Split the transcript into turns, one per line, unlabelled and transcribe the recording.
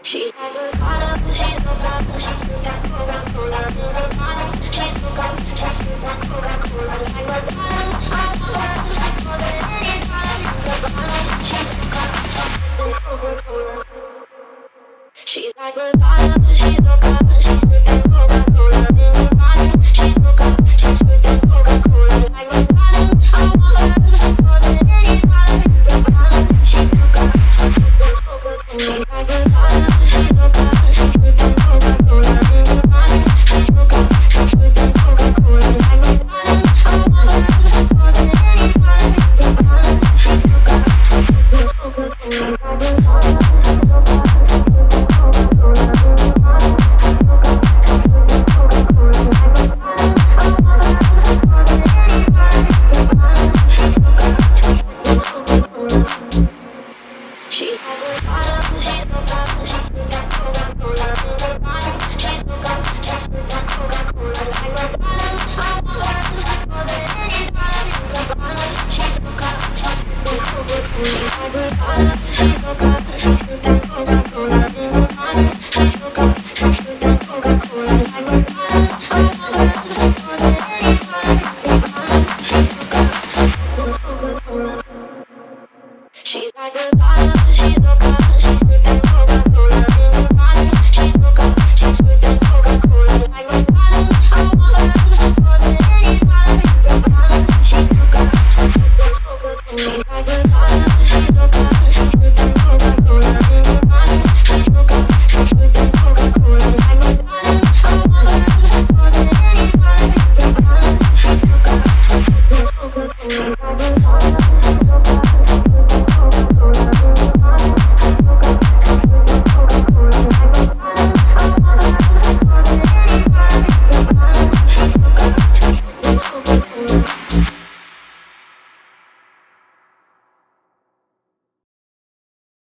She's like Madonna, she's no Coca, she's super Coca-Cola in the bottle. She's Coca, she's super Coca-Cola like Madonna. I want her more than any dollar in the bottle. She's Coca, she's super Coca-Cola. She's like Madonna.